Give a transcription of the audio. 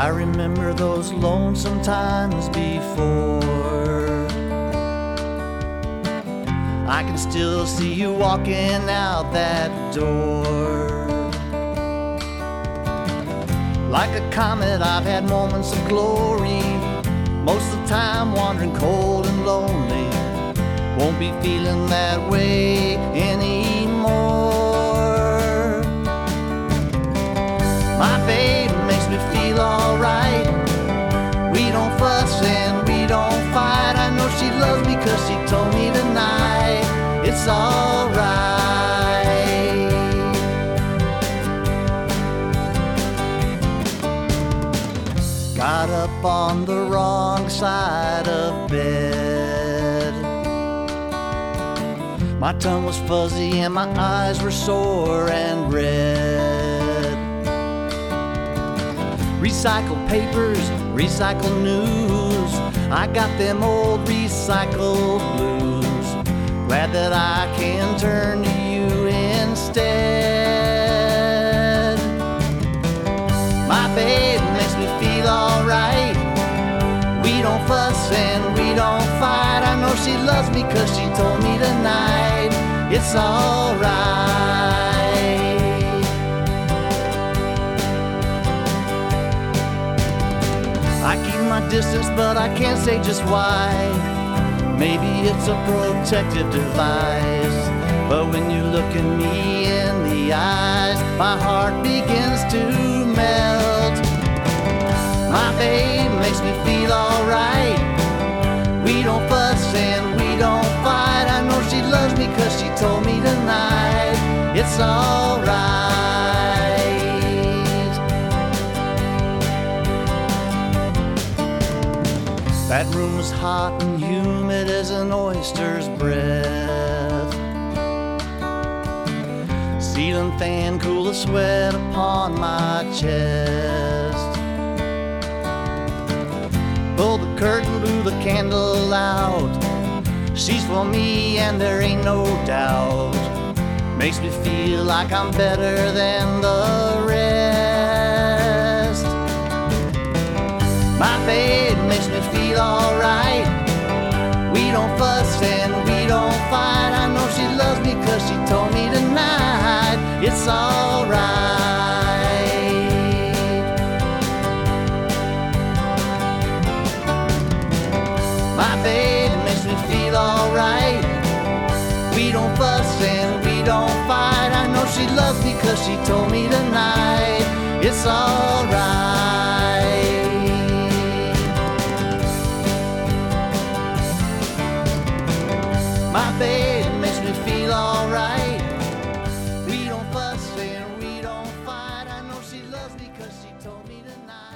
I remember those lonesome times before. I can still see you walking out that door. Like a comet, I've had moments of glory. Most of the time wandering cold and lonely. Won't be feeling that way anymore. My babe makes me feel alright. We don't fuss and we don't fight. I know she loves me 'cause she told me tonight it's alright. Got up on the wrong side of bed. My tongue was fuzzy and my eyes were sore and red. Recycled papers, recycled news. I got them old recycled blues. Glad that I can turn to you instead. My babe makes me feel alright. We don't fuss and we don't fight. I know she loves me 'cause she told me tonight it's alright. I keep my distance but I can't say just why. Maybe it's a protective device. But when you look at me in the eyes, my heart begins to melt. My babe makes me feel alright. We don't fuss and we don't fight. I know she loves me 'cause she told me tonight it's alright. That room was hot and humid as an oyster's breath. Ceiling fan cool the sweat upon my chest. Pull the curtain, blew the candle out. She's for me and there ain't no doubt. Makes me feel like I'm better than the rest. My babe makes me feel alright. We don't fuss and we don't fight. I know she loves me 'cause she told me tonight it's alright. My babe makes me feel alright. We don't fuss and we don't fight. I know she loves me 'cause she told me tonight it's alright. My babe makes me feel alright. We don't fuss and we don't fight. I know she loves me 'cause she told me tonight.